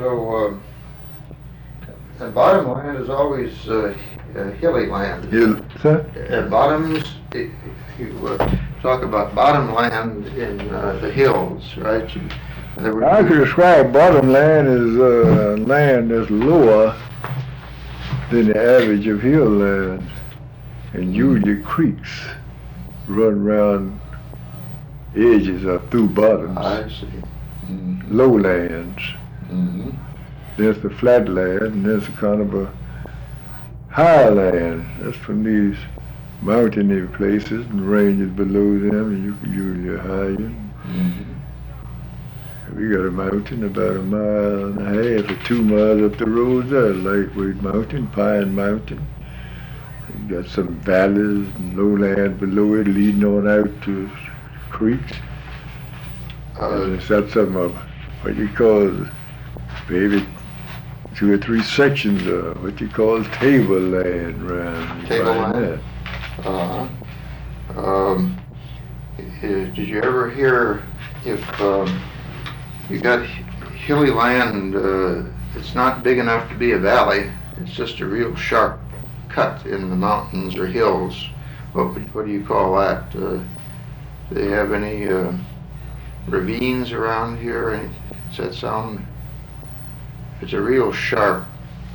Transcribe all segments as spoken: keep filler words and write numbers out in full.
So, uh, and bottomland is always uh, uh, hilly land. Hill, sir? Uh, bottoms, if you uh, talk about bottomland in uh, the hills, right? You, there would I be- could describe bottomland as uh, land that's lower than the average of hill land, and usually creeks run around edges or through bottoms. I see. Mm-hmm. Lowlands. Mm-hmm. There's the flat land, and there's a kind of a high land. That's from these mountainy places and ranges below them, and you can usually higher. Mm-hmm. We got a mountain about a mile and a half or two miles up the road there, Lightweight Mountain, Pine Mountain. You got some valleys and lowland below it leading on out to creeks. Uh, And it's got some of what you call maybe two or three sections of what you call tableland around. Tableland? Uh, um, i- did you ever hear if um, you got hilly land, uh, it's not big enough to be a valley, it's just a real sharp cut in the mountains or hills. What, would- what do you call that? Uh, do they have any uh, ravines around here? Any, does that sound? It's a real sharp.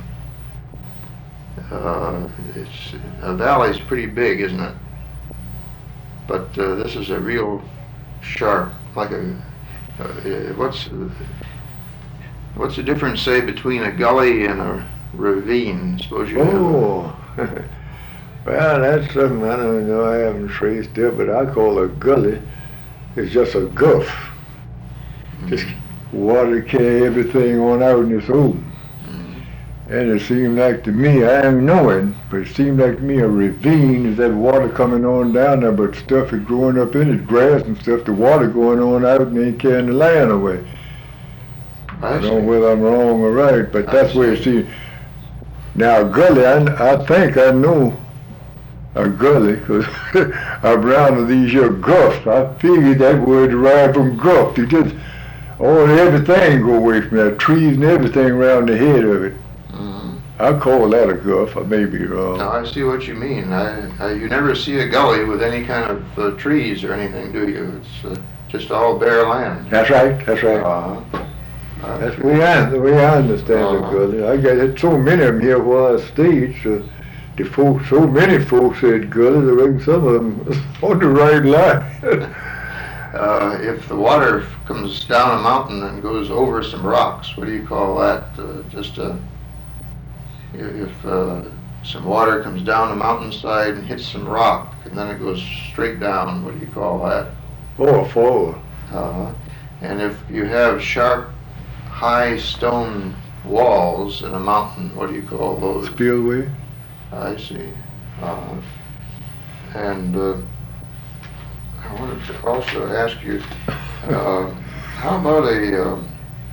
Uh, it's a valley's pretty big, isn't it? But uh, this is a real sharp, like a. Uh, what's what's the difference, say, between a gully and a ravine? Suppose you. Oh, well, that's something I don't know. I haven't traced it, but I call a gully. It's just a guff. Mm-hmm. Just water carry everything on out in its own. And it seemed like to me, I ain't knowing, but it seemed like to me a ravine is that water coming on down there, but stuff is growing up in it, grass and stuff, the water going on out and ain't carrying the land away. I, I don't know see. whether I'm wrong or right, but I that's where it see. seems. Now, a gully, I, I think I know a gully, because I'm around to these here guffs. I figured that word derived from guff. They just, all everything go away from that, trees and everything around the head of it. I call that a guff. I may be wrong. Now I see what you mean. I, I you never see a gully with any kind of uh, trees or anything, do you? It's uh, just all bare land. That's right. That's right. Uh-huh. Uh, That's the way I, the way I understand Uh-huh. it, gully. I got it, so many of them here where I stayed. So the folks, so many folks said gully. I reckon some of them on the right line. uh, if the water comes down a mountain and goes over some rocks, what do you call that? Uh, just a if uh, some water comes down the mountainside and hits some rock, and then it goes straight down, what do you call that? Oh, a fall. Uh, and if you have sharp, high stone walls in a mountain, what do you call those? Spillway. I see. Uh, and uh, I wanted to also ask you, uh, how about a um,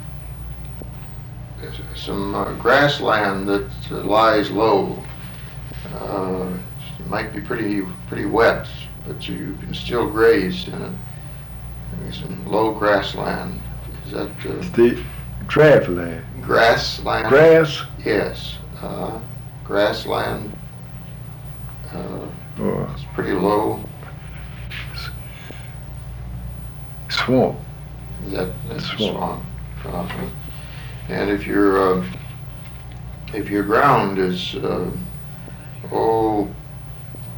some uh, grassland that uh, lies low? Uh, it might be pretty pretty wet, but you can still graze in it. Maybe some low grassland. Is that uh, The draft land. grassland? Grass. Yes. Uh, grassland. Uh, Or it's pretty low. swamp. Is that that's a Swamp. swamp? Uh-huh. And if your uh, if your ground is uh, oh